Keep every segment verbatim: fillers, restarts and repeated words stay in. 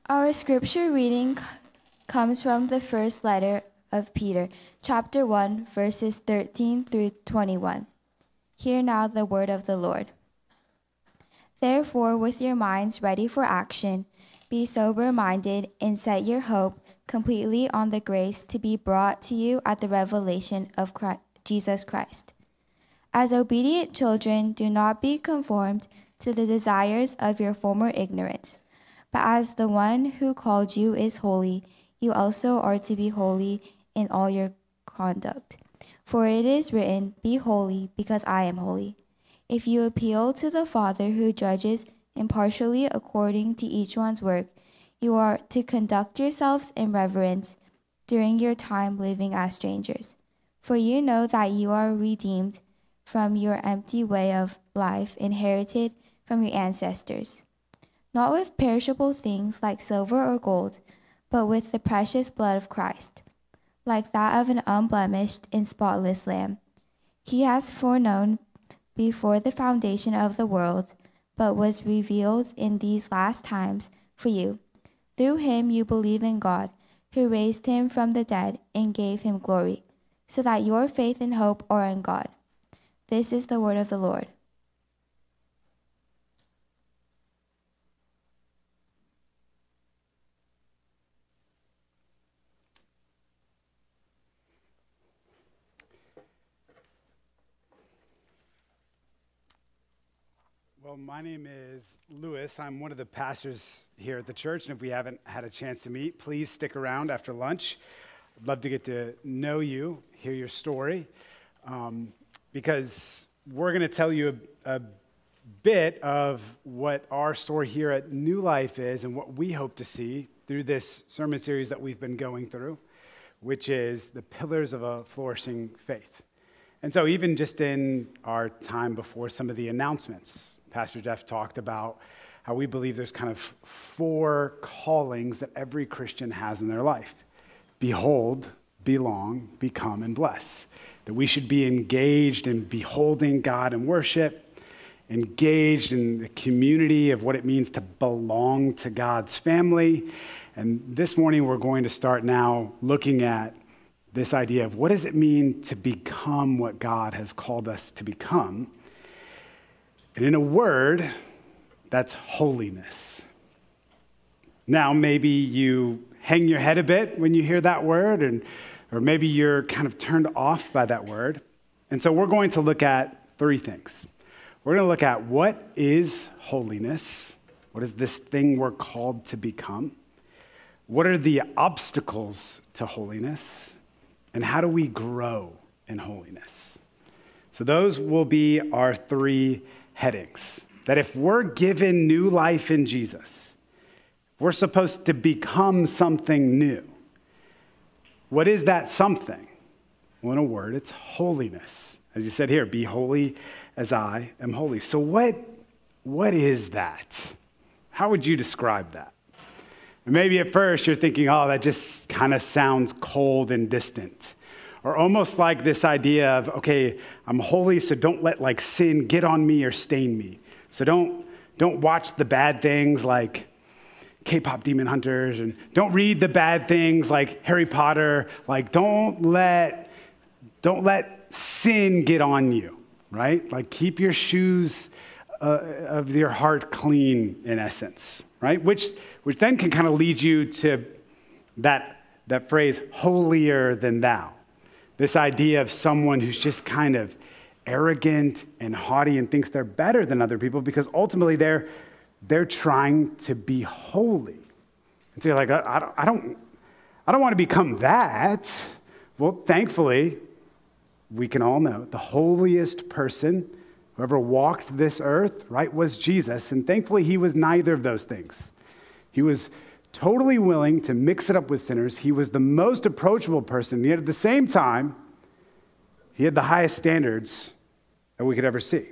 Our scripture reading c- comes from the first letter of Peter, chapter one, verses thirteen through twenty-one. Hear now the word of the Lord. Therefore, with your minds ready for action, be sober-minded and set your hope completely on the grace to be brought to you at the revelation of Christ, Jesus Christ. As obedient children, do not be conformed to the desires of your former ignorance, but as the one who called you is holy, you also are to be holy in all your conduct. For it is written, "Be holy, because I am holy." If you appeal to the Father who judges impartially according to each one's work, you are to conduct yourselves in reverence during your time living as strangers. For you know that you are redeemed from your empty way of life inherited from your ancestors, not with perishable things like silver or gold, but with the precious blood of Christ, like that of an unblemished and spotless lamb. He has foreknown before the foundation of the world, but was revealed in these last times for you. Through him you believe in God, who raised him from the dead and gave him glory, so that your faith and hope are in God. This is the word of the Lord. Well, my name is Lewis. I'm one of the pastors here at the church, and if we haven't had a chance to meet, please stick around after lunch. I'd love to get to know you, hear your story, um, because we're going to tell you a, a bit of what our story here at New Life is and what we hope to see through this sermon series that we've been going through, which is the pillars of a flourishing faith. And so even just in our time before some of the announcements, Pastor Jeff talked about how we believe there's kind of four callings that every Christian has in their life. Behold, belong, become, and bless. That we should be engaged in beholding God in worship, engaged in the community of what it means to belong to God's family. And this morning we're going to start now looking at this idea of what does it mean to become what God has called us to become? And in a word, that's holiness. Now, maybe you hang your head a bit when you hear that word, and or maybe you're kind of turned off by that word. And so we're going to look at three things. We're going to look at what is holiness? What is this thing we're called to become? What are the obstacles to holiness? And how do we grow in holiness? So those will be our three headings. That if we're given new life in Jesus, we're supposed to become something new. What is that something? Well, in a word, it's holiness. As you said here, be holy as I am holy. So what, what is that? How would you describe that? And maybe at first you're thinking, oh, that just kind of sounds cold and distant. Or almost like this idea of, okay, I'm holy, so don't let like sin get on me or stain me. So don't, don't watch the bad things like K-pop Demon Hunters, and don't read the bad things like Harry Potter. Like don't let, don't let sin get on you, right? Like keep your shoes uh, of your heart clean in essence, right? Which, which then can kind of lead you to that, that phrase, holier than thou. This idea of someone who's just kind of arrogant and haughty and thinks they're better than other people because ultimately they're, they're trying to be holy. And so you're like, I, I, don't, I, don't, I don't want to become that. Well, thankfully, we can all know the holiest person who ever walked this earth, right, was Jesus. And thankfully, he was neither of those things. He was totally willing to mix it up with sinners. He was the most approachable person, yet at the same time, he had the highest standards that we could ever see.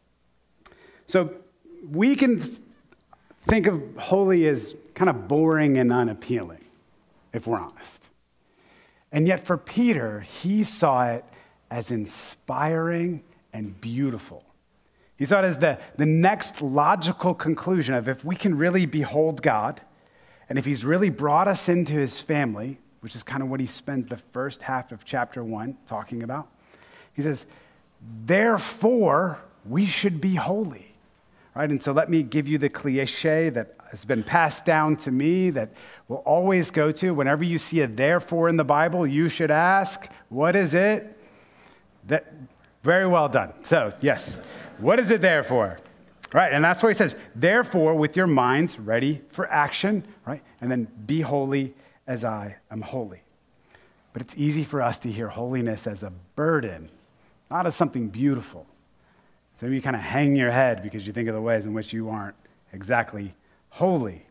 So we can think of holy as kind of boring and unappealing, if we're honest. And yet for Peter, he saw it as inspiring and beautiful. He saw it as the, the next logical conclusion of if we can really behold God, And if he's really brought us into his family, which is kind of what he spends the first half of chapter one talking about, he says, therefore, we should be holy. Right? And so let me give you the cliche that has been passed down to me that we'll always go to. Whenever you see a therefore in the Bible, you should ask, what is it? That, very well done. So, yes, what is it there for? Right, and that's why he says, therefore, with your minds ready for action, right? And then be holy as I am holy. But it's easy for us to hear holiness as a burden, not as something beautiful. So you kind of hang your head because you think of the ways in which you aren't exactly holy.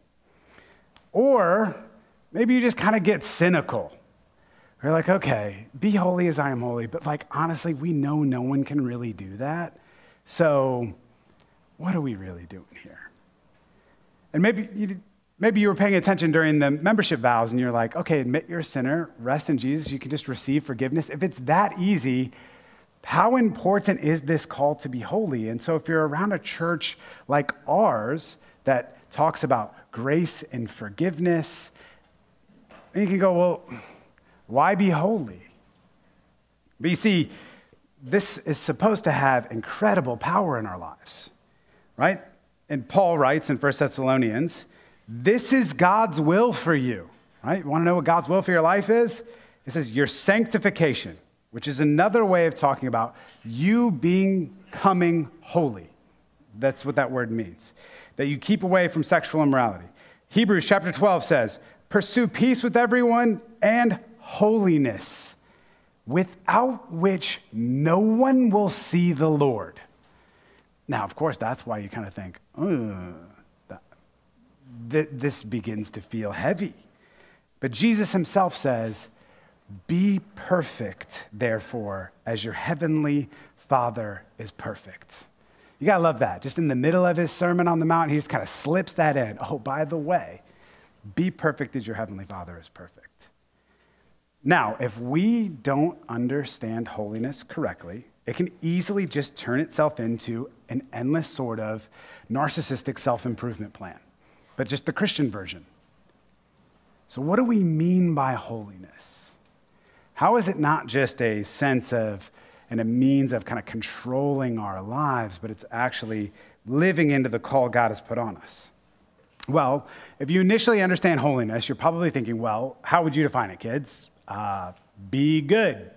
Or maybe you just kind of get cynical. You're like, okay, be holy as I am holy, but like, honestly, we know no one can really do that. So what are we really doing here? And maybe you, maybe you were paying attention during the membership vows and you're like, okay, admit you're a sinner, rest in Jesus, you can just receive forgiveness. If it's that easy, how important is this call to be holy? And so if you're around a church like ours that talks about grace and forgiveness, then you can go, well, why be holy? But you see, this is supposed to have incredible power in our lives, right? And Paul writes in First Thessalonians, this is God's will for you, right? You want to know what God's will for your life is? It says your sanctification, which is another way of talking about you becoming holy. That's what that word means. That you keep away from sexual immorality. Hebrews chapter twelve says, pursue peace with everyone and holiness, without which no one will see the Lord. Now, of course, that's why you kind of think, ugh, that, th- this begins to feel heavy. But Jesus himself says, be perfect, therefore, as your heavenly Father is perfect. You gotta love that. Just in the middle of his Sermon on the Mount, he just kind of slips that in. Oh, by the way, be perfect as your heavenly Father is perfect. Now, if we don't understand holiness correctly, it can easily just turn itself into an endless sort of narcissistic self-improvement plan, but just the Christian version. So what do we mean by holiness? How is it not just a sense of and a means of kind of controlling our lives, but it's actually living into the call God has put on us? Well, if you initially understand holiness, you're probably thinking, well, how would you define it, kids? Uh, be good.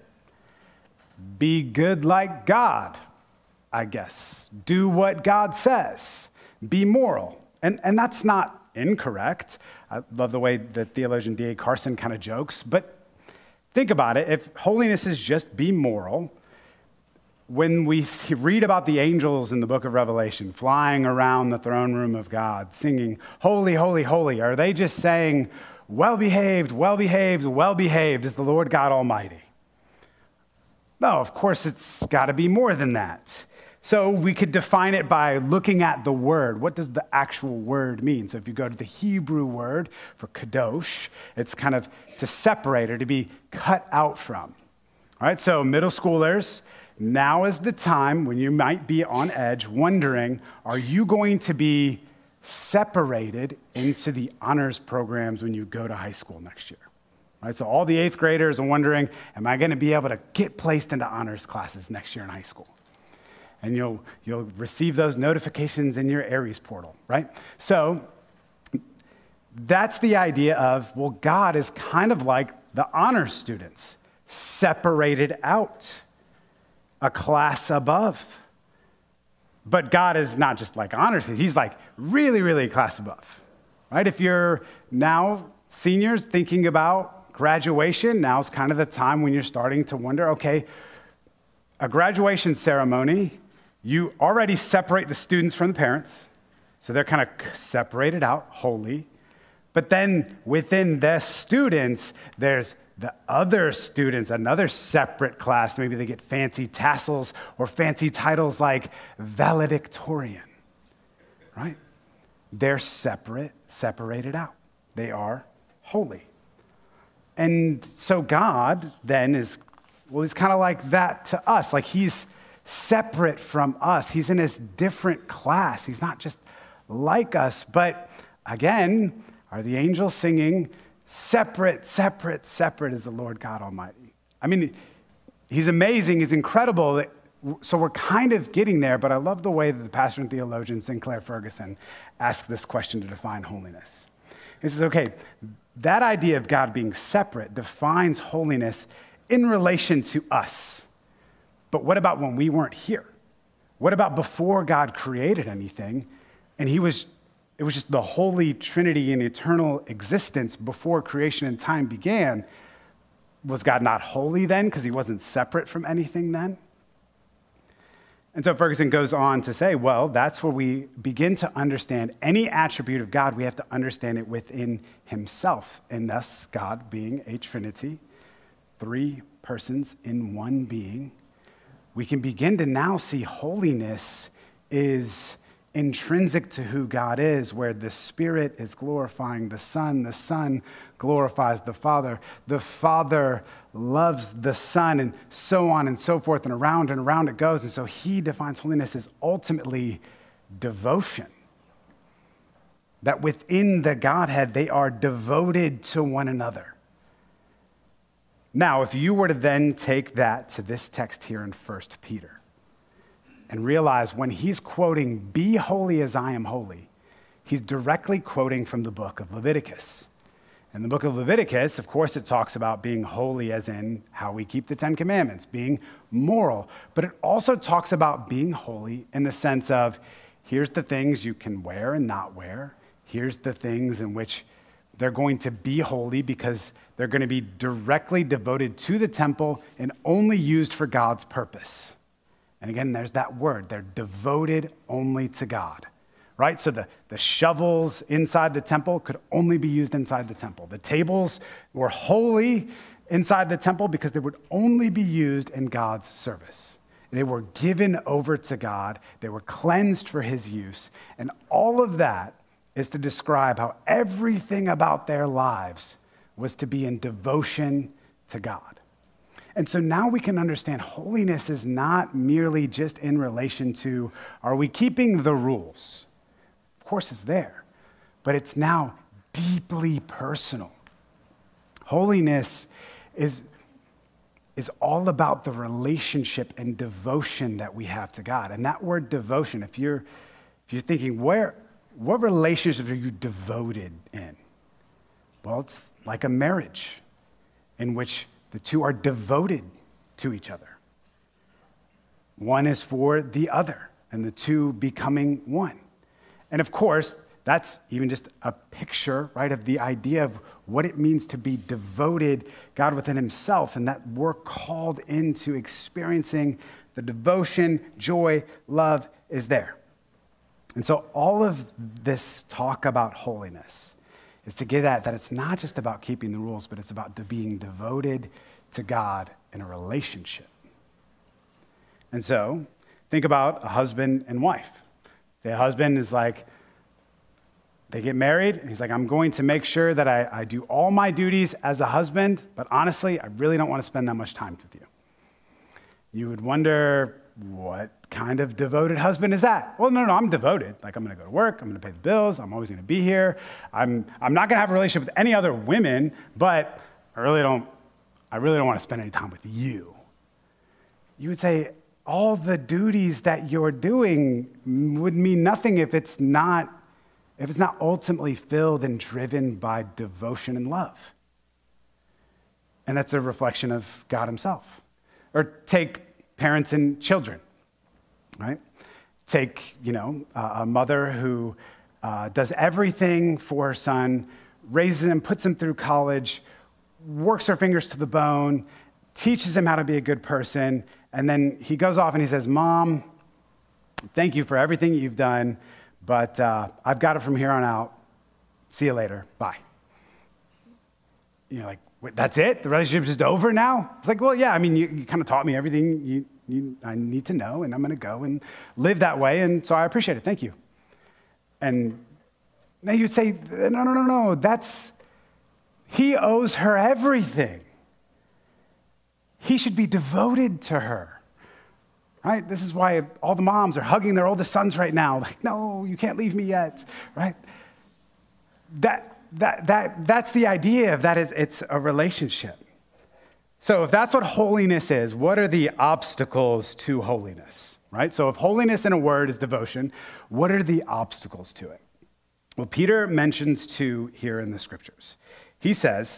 Be good like God, I guess. Do what God says. Be moral. And, and that's not incorrect. I love the way the theologian D A Carson kind of jokes, but think about it. If holiness is just be moral, when we read about the angels in the book of Revelation flying around the throne room of God, singing, holy, holy, holy, are they just saying, well-behaved, well-behaved, well-behaved is the Lord God Almighty? No, of course, it's got to be more than that. So we could define it by looking at the word. What does the actual word mean? So if you go to the Hebrew word for kadosh, it's kind of to separate or to be cut out from. All right, so middle schoolers, now is the time when you might be on edge wondering, are you going to be separated into the honors programs when you go to high school next year? Right, so all the eighth graders are wondering, am I going to be able to get placed into honors classes next year in high school? And you'll, you'll receive those notifications in your Aries portal, right? So that's the idea of, well, God is kind of like the honors students, separated out, a class above. But God is not just like honors, he's like really, really a class above, right? If you're now seniors thinking about graduation, now's kind of the time when you're starting to wonder, okay, a graduation ceremony, you already separate the students from the parents, so they're kind of separated out, holy. But then within the students, there's the other students, another separate class. Maybe they get fancy tassels or fancy titles like valedictorian, right? They're separate, separated out. They are holy. And so God then is, well, he's kind of like that to us. Like he's separate from us. He's in his different class. He's not just like us. But again, are the angels singing, separate, separate, separate is the Lord God Almighty. I mean, he's amazing, he's incredible. So we're kind of getting there, but I love the way that the pastor and theologian Sinclair Ferguson asks this question to define holiness. He says, okay, that idea of God being separate defines holiness in relation to us. But what about when we weren't here? What about before God created anything and he was, it was just the Holy Trinity in eternal existence before creation and time began? Was God not holy then because he wasn't separate from anything then? And so Ferguson goes on to say, well, that's where we begin to understand any attribute of God, we have to understand it within himself, and thus God being a Trinity, three persons in one being. We can begin to now see holiness is intrinsic to who God is, where the Spirit is glorifying the Son, the Son glorifies the Father, the Father loves the Son, and so on and so forth, and around and around it goes. And so he defines holiness as ultimately devotion. That within the Godhead, they are devoted to one another. Now, if you were to then take that to this text here in First Peter, and realize when he's quoting, be holy as I am holy, he's directly quoting from the book of Leviticus. In the book of Leviticus, of course, it talks about being holy as in how we keep the Ten Commandments, being moral. But it also talks about being holy in the sense of, here's the things you can wear and not wear. Here's the things in which they're going to be holy because they're going to be directly devoted to the temple and only used for God's purpose. And again, there's that word. They're devoted only to God, right? So the, the shovels inside the temple could only be used inside the temple. The tables were holy inside the temple because they would only be used in God's service. They were given over to God. They were cleansed for his use. And all of that is to describe how everything about their lives was to be in devotion to God. And so now we can understand holiness is not merely just in relation to, are we keeping the rules? Of course it's there, but it's now deeply personal. Holiness is, is all about the relationship and devotion that we have to God. And that word devotion, if you're, if you're thinking, where, what relationships are you devoted in? Well, it's like a marriage in which the two are devoted to each other. One is for the other, and the two becoming one. And of course, that's even just a picture, right, of the idea of what it means to be devoted God within himself, and that we're called into experiencing the devotion, joy, love is there. And so all of this talk about holiness is to get at that it's not just about keeping the rules, but it's about being devoted to God in a relationship. And so think about a husband and wife. The husband is like, they get married, and he's like, I'm going to make sure that I, I do all my duties as a husband, but honestly, I really don't want to spend that much time with you. You would wonder, what kind of devoted husband is that? Well, no, no, I'm devoted. Like, I'm going to go to work. I'm going to pay the bills. I'm always going to be here. I'm, I'm not going to have a relationship with any other women, but I really don't, I really don't want to spend any time with you. You would say, all the duties that you're doing would mean nothing if it's not, if it's not ultimately filled and driven by devotion and love. And that's a reflection of God himself. Or take parents and children, right? Take, you know, a mother who uh, does everything for her son, raises him, puts him through college, works her fingers to the bone, teaches him how to be a good person, and then he goes off and he says, Mom, thank you for everything you've done, but uh, I've got it from here on out. See you later. Bye. You're like, wait, that's it? The relationship's just over now? It's like, well, yeah, I mean, you, you kind of taught me everything you, you, I need to know, and I'm going to go and live that way, and so I appreciate it. Thank you. And now you'd say, no, no, no, no, that's, he owes her everything. He should be devoted to her, right? This is why all the moms are hugging their oldest sons right now. Like, no, you can't leave me yet, right? That, that, that, that's the idea of that is it's a relationship. So if that's what holiness is, what are the obstacles to holiness, right? So if holiness in a word is devotion, what are the obstacles to it? Well, Peter mentions two here in the scriptures. He says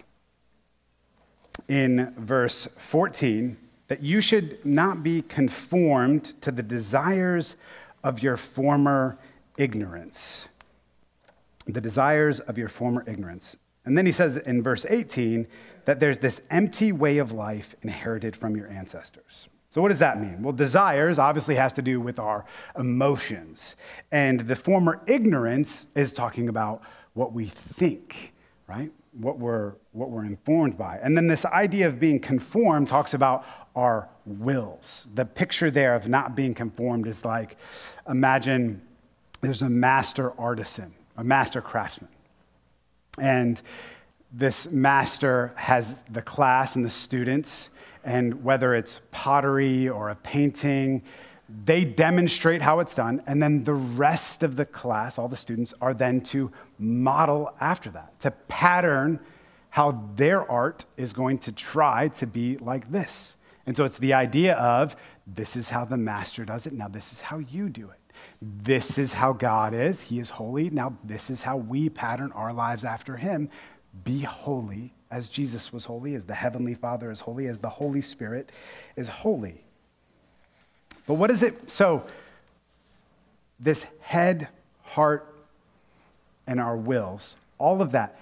in verse fourteen that you should not be conformed to the desires of your former ignorance. The desires of your former ignorance. And then he says in verse eighteen that there's this empty way of life inherited from your ancestors. So what does that mean? Well, desires obviously has to do with our emotions. And the former ignorance is talking about what we think, right? What we're, what we're informed by. And then this idea of being conformed talks about our wills. The picture there of not being conformed is like, imagine there's a master artisan, a master craftsman. And this master has the class and the students, and whether it's pottery or a painting, they demonstrate how it's done, and then the rest of the class, all the students, are then to model after that, to pattern how their art is going to try to be like this. And so it's the idea of, this is how the master does it, now this is how you do it. This is how God is, he is holy, now this is how we pattern our lives after him. Be holy as Jesus was holy, as the Heavenly Father is holy, as the Holy Spirit is holy. But what is it? So this head, heart, and our wills, all of that,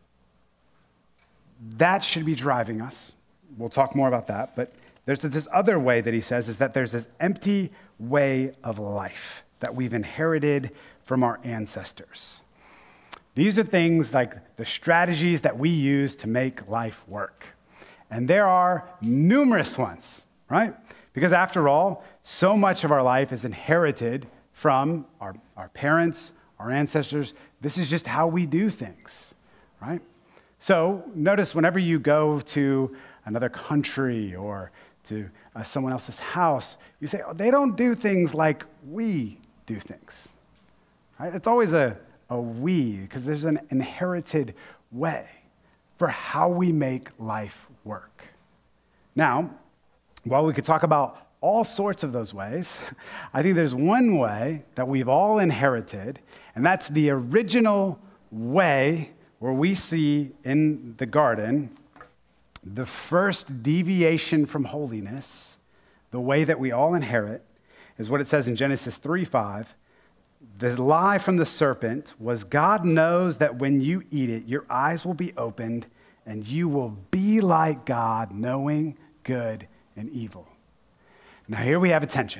that should be driving us. We'll talk more about that. But there's this other way that he says is that there's this empty way of life that we've inherited from our ancestors. These are things like the strategies that we use to make life work. And there are numerous ones, right? Because after all, so much of our life is inherited from our, our parents, our ancestors. This is just how we do things, right? So notice whenever you go to another country or to uh, someone else's house, you say, oh, they don't do things like we do things, right? It's always a a we, because there's an inherited way for how we make life work. Now, while we could talk about all sorts of those ways, I think there's one way that we've all inherited, and that's the original way where we see in the garden the first deviation from holiness, the way that we all inherit, is what it says in Genesis three five. The lie from the serpent was, God knows that when you eat it, your eyes will be opened and you will be like God, knowing good and evil. Now here we have a tension.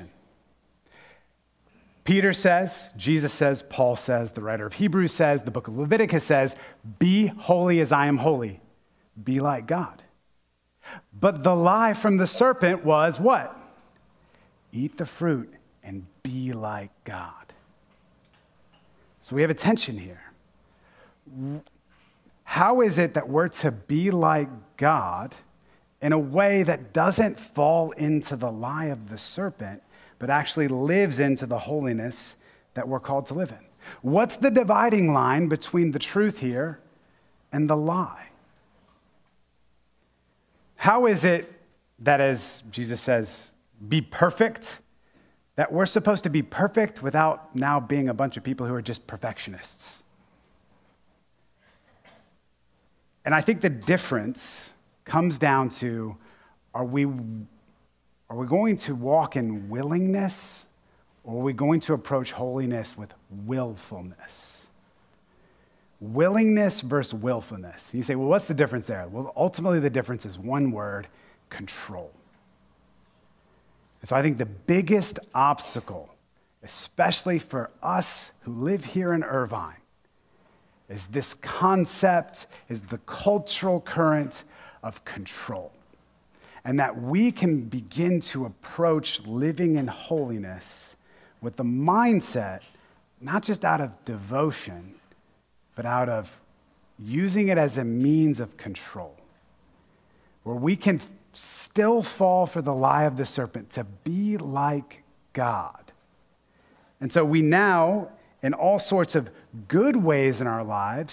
Peter says, Jesus says, Paul says, the writer of Hebrews says, the book of Leviticus says, be holy as I am holy. Be like God. But the lie from the serpent was what? Eat the fruit and be like God. So we have a tension here. How is it that we're to be like God in a way that doesn't fall into the lie of the serpent, but actually lives into the holiness that we're called to live in? What's the dividing line between the truth here and the lie? How is it that, as Jesus says, be perfect, that we're supposed to be perfect without now being a bunch of people who are just perfectionists? And I think the difference comes down to, are we, are we going to walk in willingness, or are we going to approach holiness with willfulness? Willingness versus willfulness. You say, well, what's the difference there? Well, ultimately the difference is one word: control. And so I think the biggest obstacle, especially for us who live here in Irvine, is this concept, is the cultural current of control. And that we can begin to approach living in holiness with the mindset, not just out of devotion, but out of using it as a means of control, where we can still fall for the lie of the serpent to be like God. And so we now, in all sorts of good ways in our lives,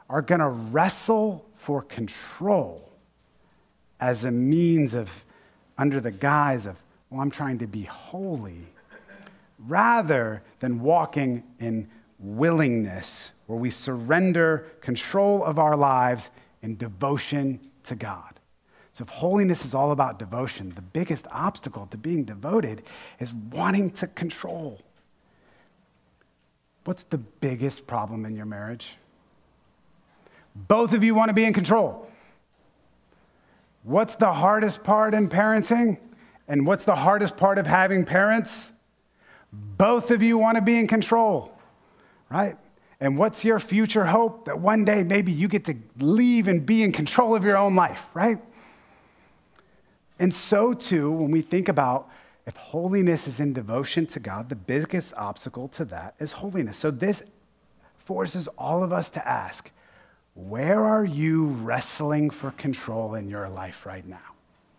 are going to wrestle for control as a means of, under the guise of, well, I'm trying to be holy, rather than walking in willingness, where we surrender control of our lives in devotion to God. So if holiness is all about devotion, the biggest obstacle to being devoted is wanting to control. What's the biggest problem in your marriage? Both of you want to be in control. What's the hardest part in parenting? And what's the hardest part of having parents? Both of you want to be in control, right? And what's your future hope? That one day maybe you get to leave and be in control of your own life, right? And so too, when we think about if holiness is in devotion to God, the biggest obstacle to that is holiness. So this forces all of us to ask, where are you wrestling for control in your life right now?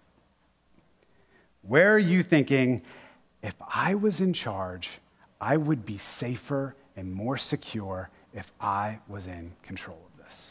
Where are you thinking, if I was in charge, I would be safer and more secure if I was in control of this?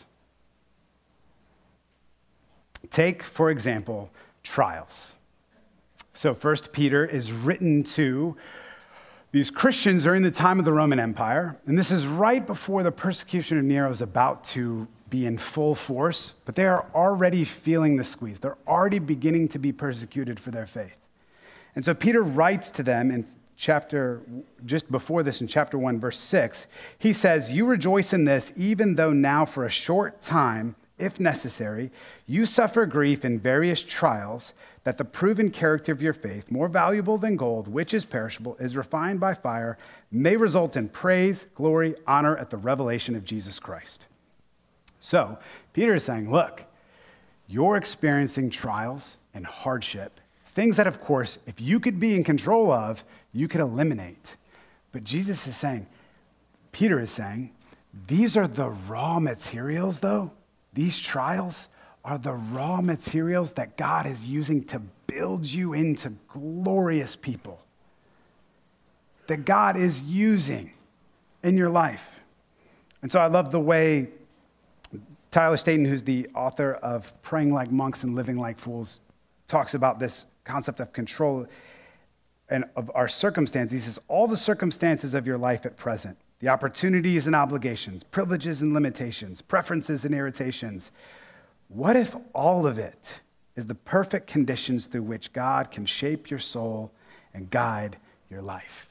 Take, for example, trials. So First Peter is written to these Christians during the time of the Roman Empire, and this is right before the persecution of Nero is about to be in full force, but they are already feeling the squeeze. They're already beginning to be persecuted for their faith. And so Peter writes to them in chapter, just before this in chapter one, verse six, he says, "You rejoice in this, even though now for a short time, if necessary, you suffer grief in various trials, that the proven character of your faith, more valuable than gold, which is perishable, is refined by fire, may result in praise, glory, honor at the revelation of Jesus Christ." So Peter is saying, look, you're experiencing trials and hardship, things that, of course, if you could be in control of, you could eliminate. But Jesus is saying, Peter is saying, these are the raw materials, though. These trials are the raw materials that God is using to build you into glorious people, that God is using in your life. And so I love the way Tyler Staton, who's the author of Praying Like Monks and Living Like Fools, talks about this concept of control and of our circumstances. He says, all the circumstances of your life at present, the opportunities and obligations, privileges and limitations, preferences and irritations, what if all of it is the perfect conditions through which God can shape your soul and guide your life?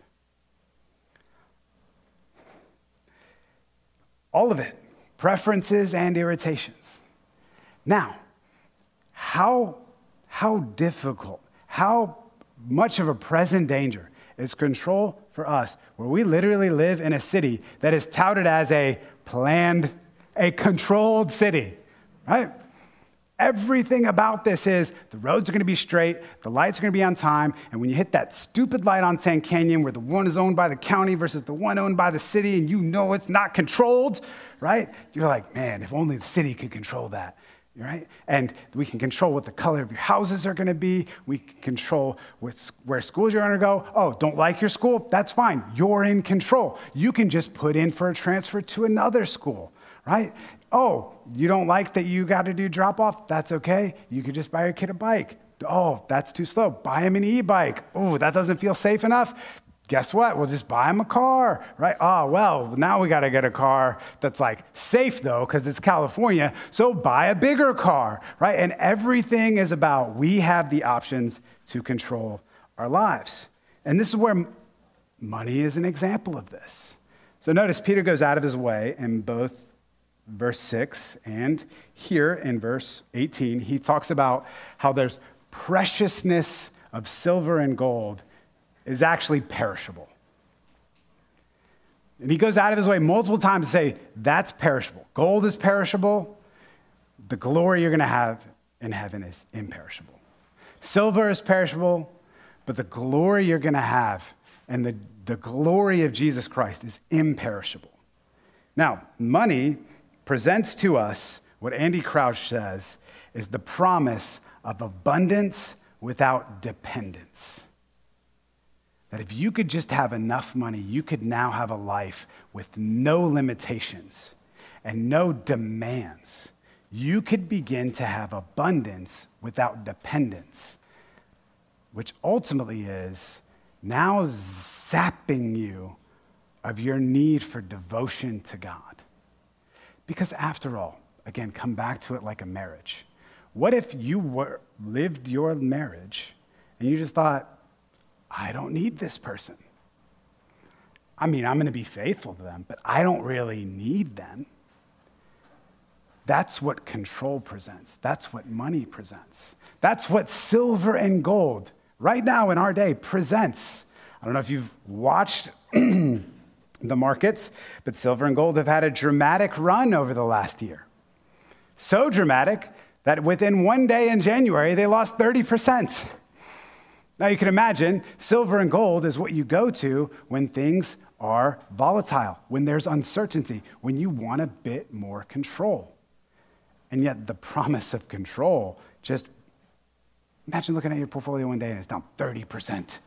All of it, preferences and irritations. Now, how, how difficult, how much of a present danger is control for us, where we literally live in a city that is touted as a planned, a controlled city, right? Everything about this is the roads are going to be straight, the lights are going to be on time, and when you hit that stupid light on Sand Canyon where the one is owned by the county versus the one owned by the city, and you know it's not controlled, right? You're like, man, if only the city could control that. Right? And we can control what the color of your houses are going to be. We can control what's, where schools you're going to go. Oh, don't like your school? That's fine. You're in control. You can just put in for a transfer to another school, right? Oh, you don't like that you got to do drop-off? That's okay. You could just buy your kid a bike. Oh, that's too slow. Buy him an e-bike. Oh, that doesn't feel safe enough. Guess what? We'll just buy him a car, right? Oh, well, now we got to get a car that's like safe though, because it's California. So buy a bigger car, right? And everything is about, we have the options to control our lives. And this is where money is an example of this. So notice Peter goes out of his way in both verse six and here in verse eighteen, he talks about how there's preciousness of silver and gold is actually perishable. And he goes out of his way multiple times to say, that's perishable. Gold is perishable. The glory you're going to have in heaven is imperishable. Silver is perishable, but the glory you're going to have and the, the glory of Jesus Christ is imperishable. Now, money presents to us what Andy Crouch says is the promise of abundance without dependence. That if you could just have enough money, you could now have a life with no limitations. and no demands, you could begin to have abundance without dependence, which ultimately is now zapping you of your need for devotion to God. Because after all, again, come back to it like a marriage. What if you were, lived your marriage and you just thought, I don't need this person. I mean, I'm going to be faithful to them, but I don't really need them. That's what control presents. That's what money presents. That's what silver and gold right now in our day presents. I don't know if you've watched the markets, but silver and gold have had a dramatic run over the last year. So dramatic that within one day in January, they lost thirty percent. Now you can imagine silver and gold is what you go to when things are volatile, when there's uncertainty, when you want a bit more control. And yet the promise of control, just imagine looking at your portfolio one day and it's down thirty percent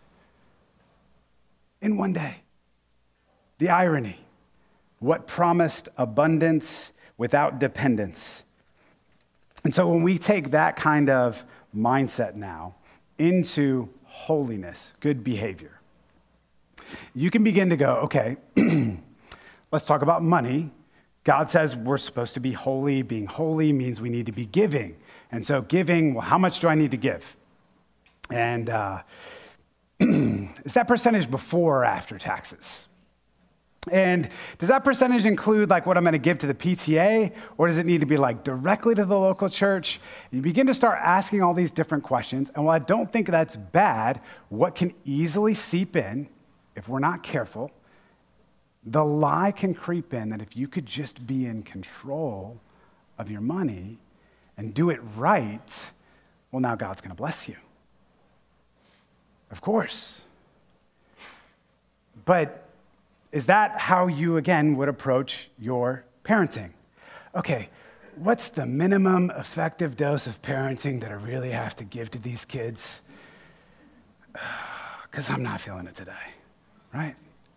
in one day. The irony, what promised abundance without dependence. And so when we take that kind of mindset now into holiness, good behavior, you can begin to go, okay, let's talk about money. God says we're supposed to be holy. Being holy means we need to be giving. And so giving, well, how much do I need to give? And uh, is that percentage before or after taxes? And does that percentage include like what I'm going to give to the P T A, or does it need to be like directly to the local church? You begin to start asking all these different questions. And while I don't think that's bad, what can easily seep in, if we're not careful, the lie can creep in that if you could just be in control of your money and do it right, well, now God's going to bless you. Of course. But is that how you, again, would approach your parenting? Okay, what's the minimum effective dose of parenting that I really have to give to these kids? Because I'm not feeling it today, right?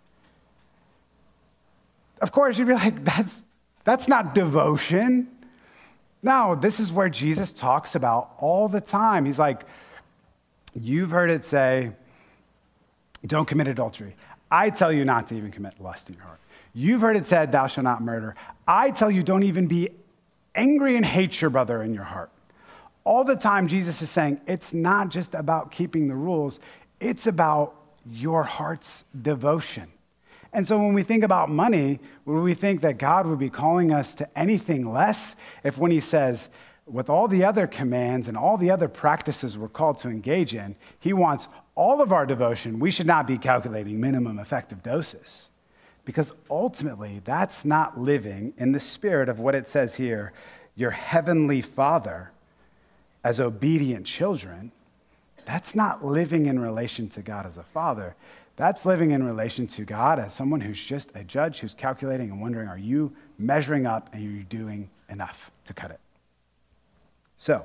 Of course, you'd be like, that's, that's not devotion. No, this is where Jesus talks about all the time. He's like, you've heard it say, don't commit adultery. I tell you not to even commit lust in your heart. You've heard it said, thou shalt not murder. I tell you, don't even be angry and hate your brother in your heart. All the time, Jesus is saying, it's not just about keeping the rules. It's about your heart's devotion. And so when we think about money, would we think that God would be calling us to anything less if when he says, with all the other commands and all the other practices we're called to engage in, he wants all of our devotion, we should not be calculating minimum effective doses. Because ultimately, that's not living in the spirit of what it says here, your heavenly Father, as obedient children. That's not living in relation to God as a father. That's living in relation to God as someone who's just a judge who's calculating and wondering, are you measuring up and are you doing enough to cut it? So,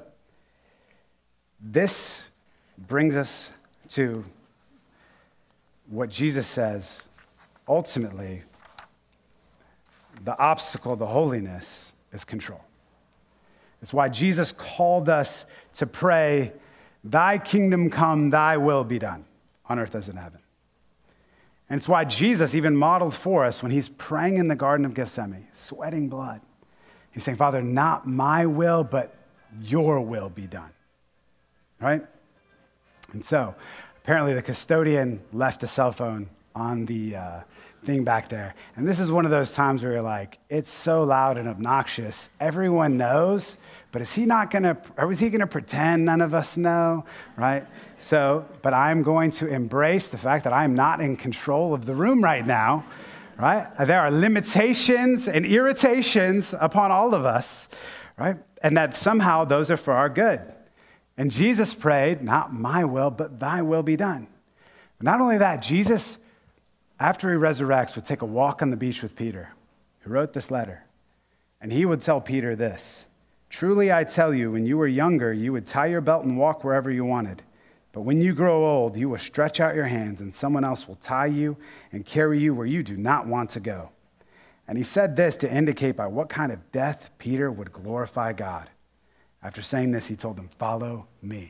this brings us to what Jesus says, ultimately, the obstacle to holiness is control. It's why Jesus called us to pray, thy kingdom come, thy will be done, on earth as in heaven. And it's why Jesus even modeled for us when he's praying in the Garden of Gethsemane, sweating blood. He's saying, Father, not my will, but your will be done, right? And so, apparently the custodian left a cell phone on the uh, thing back there. And this is one of those times where you're like, it's so loud and obnoxious. Everyone knows, but is he not gonna, or is he gonna pretend none of us know, right? So, but I'm going to embrace the fact that I'm not in control of the room right now, right? There are limitations and irritations upon all of us, right? And that somehow those are for our good. And Jesus prayed, not my will, but thy will be done. But not only that, Jesus, after he resurrects, would take a walk on the beach with Peter, who wrote this letter. And he would tell Peter this, truly I tell you, when you were younger, you would tie your belt and walk wherever you wanted. But when you grow old, you will stretch out your hands and someone else will tie you and carry you where you do not want to go. And he said this to indicate by what kind of death Peter would glorify God. After saying this, he told them, "Follow me."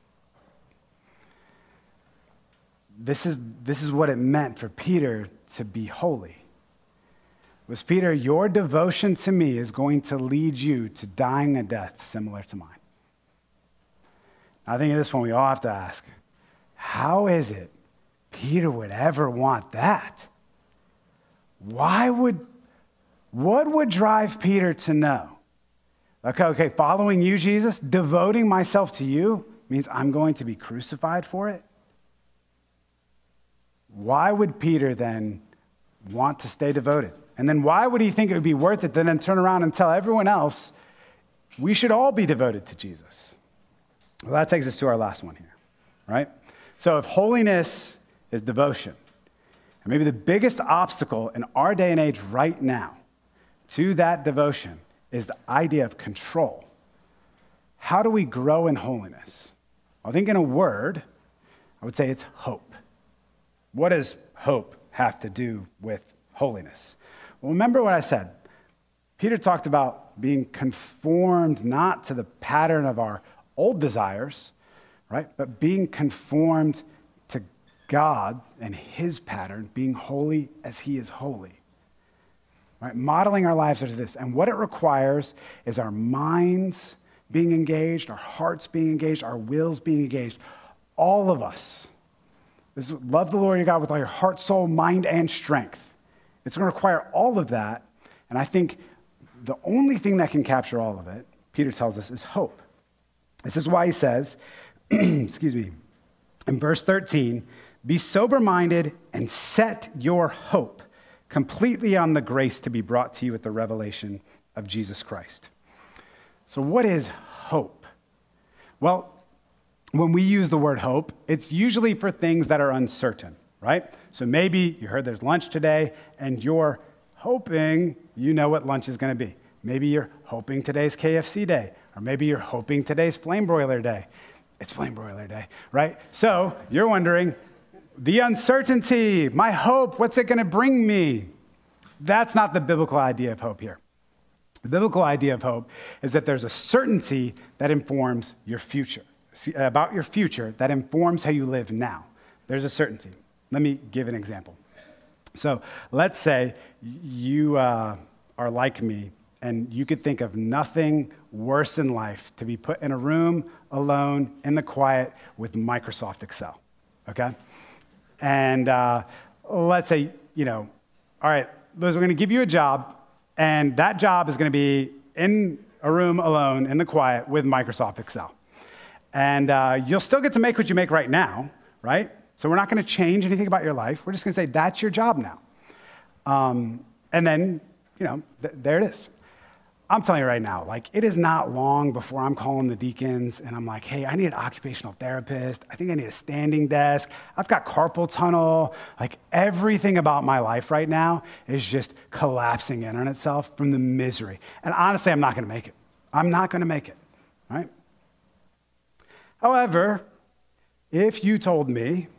This is, this is what it meant for Peter to be holy. It was, Peter, your devotion to me is going to lead you to dying a death similar to mine. I think at this point we all have to ask, how is it Peter would ever want that? Why would, what would drive Peter to know? Okay, okay, following you, Jesus, devoting myself to you means I'm going to be crucified for it? Why would Peter then want to stay devoted? And then why would he think it would be worth it to then turn around and tell everyone else we should all be devoted to Jesus? Well, that takes us to our last one here, right? So if holiness is devotion, and maybe the biggest obstacle in our day and age right now to that devotion is the idea of control. How do we grow in holiness? I think in a word, I would say it's hope. What does hope have to do with holiness? Well, remember what I said. Peter talked about being conformed not to the pattern of our old desires, right? But being conformed to God and his pattern, being holy as he is holy. Right? Modeling our lives after this. And what it requires is our minds being engaged, our hearts being engaged, our wills being engaged. All of us. This is, love the Lord your God with all your heart, soul, mind, and strength. It's going to require all of that. And I think the only thing that can capture all of it, Peter tells us, is hope. This is why he says, excuse me, in verse thirteen, be sober-minded and set your hope completely on the grace to be brought to you at the revelation of Jesus Christ. So what is hope? Well, when we use the word hope, it's usually for things that are uncertain, right? So maybe you heard there's lunch today and you're hoping you know what lunch is going to be. Maybe you're hoping today's K F C day, or maybe you're hoping today's flame broiler day. It's flame broiler day, right? So you're wondering, the uncertainty, my hope, what's it going to bring me? That's not the biblical idea of hope here. The biblical idea of hope is that there's a certainty that informs your future, about your future that informs how you live now. There's a certainty. Let me give an example. So let's say you uh, are like me, and you could think of nothing worse in life to be put in a room alone in the quiet with Microsoft Excel, okay? And uh, let's say, you know, all right, Liz, we're going to give you a job, and that job is going to be in a room alone in the quiet with Microsoft Excel. And uh, you'll still get to make what you make right now, right? So we're not going to change anything about your life. We're just going to say, that's your job now. Um, and then, you know, th- there it is. I'm telling you right now, like, it is not long before I'm calling the deacons and I'm like, hey, I need an occupational therapist. I think I need a standing desk. I've got carpal tunnel. Like, everything about my life right now is just collapsing in on itself from the misery. And honestly, I'm not going to make it. I'm not going to make it, right? However, if you told me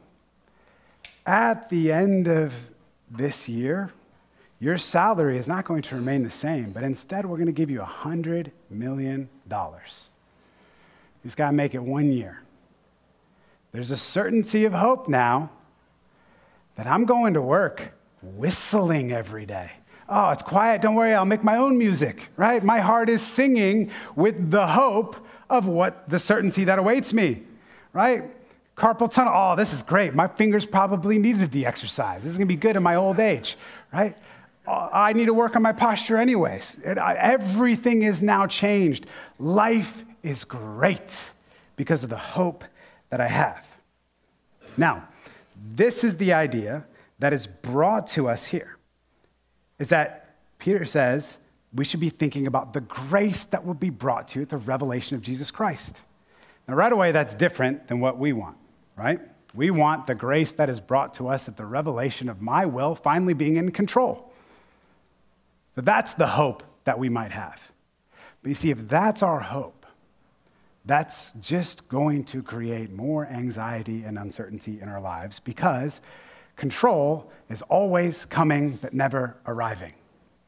at the end of this year, your salary is not going to remain the same, but instead we're going to give you one hundred million dollars. You just got to make it one year. There's a certainty of hope now that I'm going to work whistling every day. Oh, it's quiet. Don't worry. I'll make my own music, right? My heart is singing with the hope of what the certainty that awaits me, right? Carpal tunnel. Oh, this is great. My fingers probably needed the exercise. This is going to be good in my old age, right? I need to work on my posture anyways. It, I, everything is now changed. Life is great because of the hope that I have. Now, this is the idea that is brought to us here, is that Peter says we should be thinking about the grace that will be brought to you at the revelation of Jesus Christ. Now, right away, that's different than what we want, right? We want the grace that is brought to us at the revelation of my will finally being in control. But that's the hope that we might have. But you see, if that's our hope, that's just going to create more anxiety and uncertainty in our lives because control is always coming but never arriving.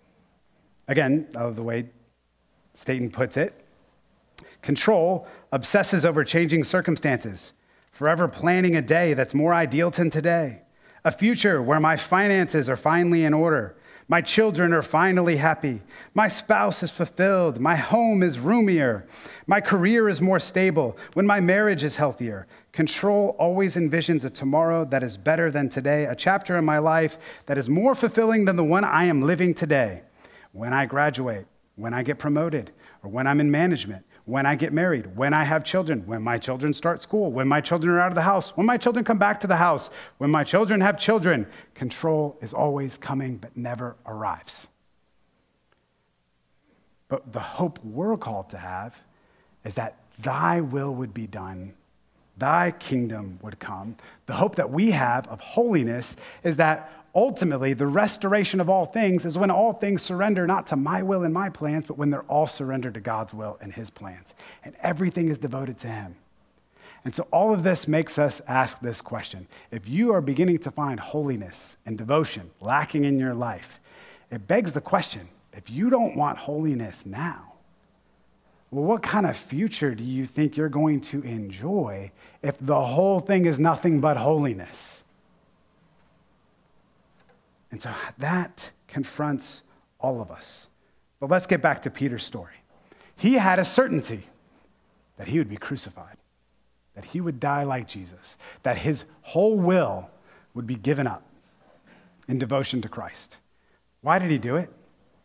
Again, uh, the way Staten puts it, control obsesses over changing circumstances, forever planning a day that's more ideal than today, a future where my finances are finally in order, my children are finally happy, my spouse is fulfilled, my home is roomier, my career is more stable, when my marriage is healthier. Control always envisions a tomorrow that is better than today, a chapter in my life that is more fulfilling than the one I am living today. When I graduate, when I get promoted, or when I'm in management, when I get married, when I have children, when my children start school, when my children are out of the house, when my children come back to the house, when my children have children, control is always coming but never arrives. But the hope we're called to have is that thy will would be done, thy kingdom would come. The hope that we have of holiness is that ultimately the restoration of all things is when all things surrender not to my will and my plans, but when they're all surrendered to God's will and his plans. And everything is devoted to him. And so all of this makes us ask this question. If you are beginning to find holiness and devotion lacking in your life, it begs the question, if you don't want holiness now, well, what kind of future do you think you're going to enjoy if the whole thing is nothing but holiness? And so that confronts all of us. But let's get back to Peter's story. He had a certainty that he would be crucified, that he would die like Jesus, that his whole will would be given up in devotion to Christ. Why did he do it?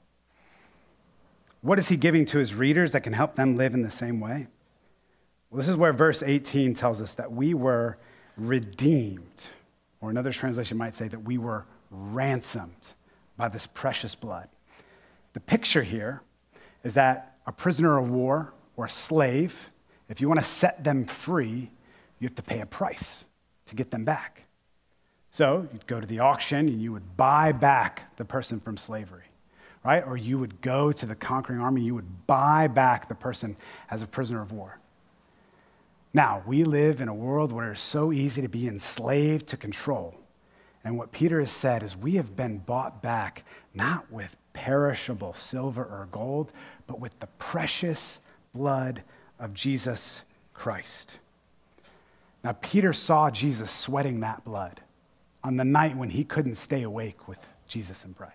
What is he giving to his readers that can help them live in the same way? Well, this is where verse eighteen tells us that we were redeemed, or another translation might say that we were ransomed by this precious blood. The picture here is that a prisoner of war or a slave, if you want to set them free, you have to pay a price to get them back. So you'd go to the auction and you would buy back the person from slavery, right? Or you would go to the conquering army, you would buy back the person as a prisoner of war. Now, we live in a world where it's so easy to be enslaved to control. And what Peter has said is we have been bought back not with perishable silver or gold, but with the precious blood of Jesus Christ. Now, Peter saw Jesus sweating that blood on the night when he couldn't stay awake with Jesus and pray.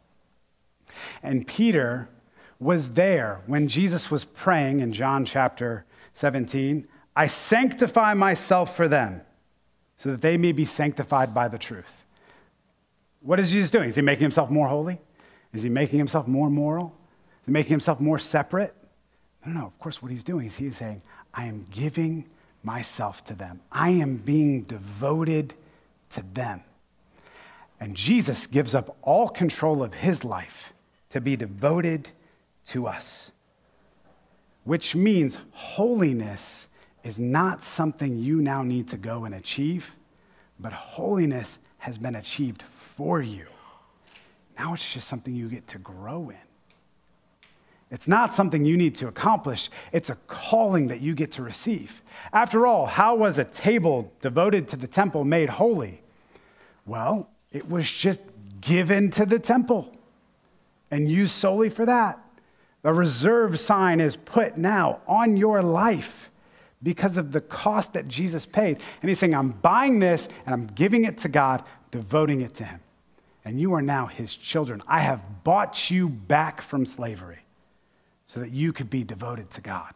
And Peter was there when Jesus was praying in John chapter seventeen, I sanctify myself for them so that they may be sanctified by the truth. What is Jesus doing? Is he making himself more holy? Is he making himself more moral? Is he making himself more separate? No, no, of course what he's doing is he is saying, I am giving myself to them. I am being devoted to them. And Jesus gives up all control of his life to be devoted to us, which means holiness is not something you now need to go and achieve, but holiness has been achieved for you. Now it's just something you get to grow in. It's not something you need to accomplish. It's a calling that you get to receive. After all, how was a table devoted to the temple made holy? Well, it was just given to the temple and used solely for that. A reserve sign is put now on your life because of the cost that Jesus paid. And he's saying, I'm buying this and I'm giving it to God, devoting it to him. And you are now his children. I have bought you back from slavery so that you could be devoted to God.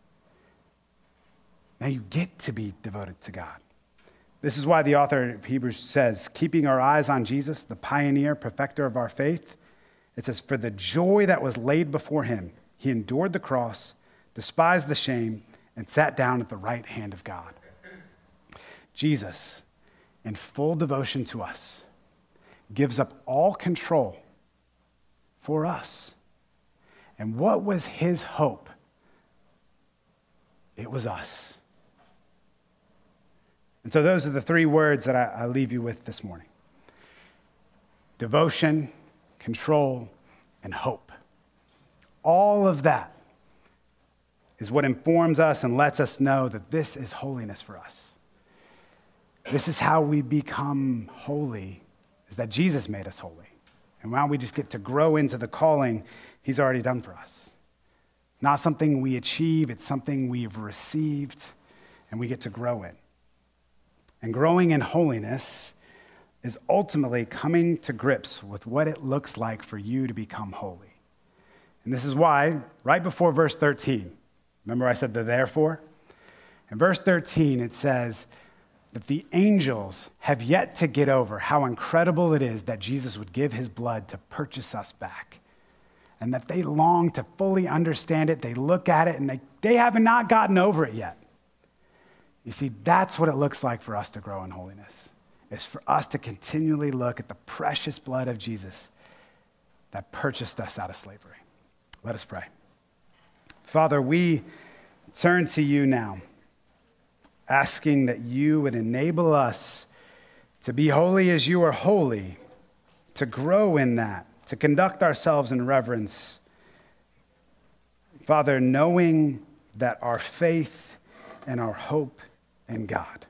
Now you get to be devoted to God. This is why the author of Hebrews says, keeping our eyes on Jesus, the pioneer, perfecter of our faith, it says, for the joy that was laid before him, he endured the cross, despised the shame, and sat down at the right hand of God. Jesus, in full devotion to us, gives up all control for us. And what was his hope? It was us. And so those are the three words that I, I leave you with this morning. Devotion, control, and hope. All of that is what informs us and lets us know that this is holiness for us. This is how we become holy, is that Jesus made us holy. And now we just get to grow into the calling he's already done for us. It's not something we achieve, it's something we've received and we get to grow in. And growing in holiness is ultimately coming to grips with what it looks like for you to become holy. And this is why, right before verse thirteen, remember I said the therefore? In verse thirteen, it says that the angels have yet to get over how incredible it is that Jesus would give his blood to purchase us back. And that they long to fully understand it. They look at it and they, they have not gotten over it yet. You see, that's what it looks like for us to grow in holiness. It's for us to continually look at the precious blood of Jesus that purchased us out of slavery. Let us pray. Father, we turn to you now, asking that you would enable us to be holy as you are holy, to grow in that, to conduct ourselves in reverence. Father, knowing that our faith and our hope in God,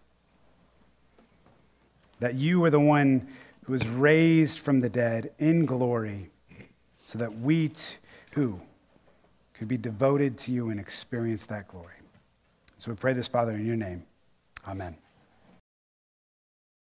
that you are the one who was raised from the dead in glory so that we too could be devoted to you and experience that glory. So we pray this, Father, in your name. Amen.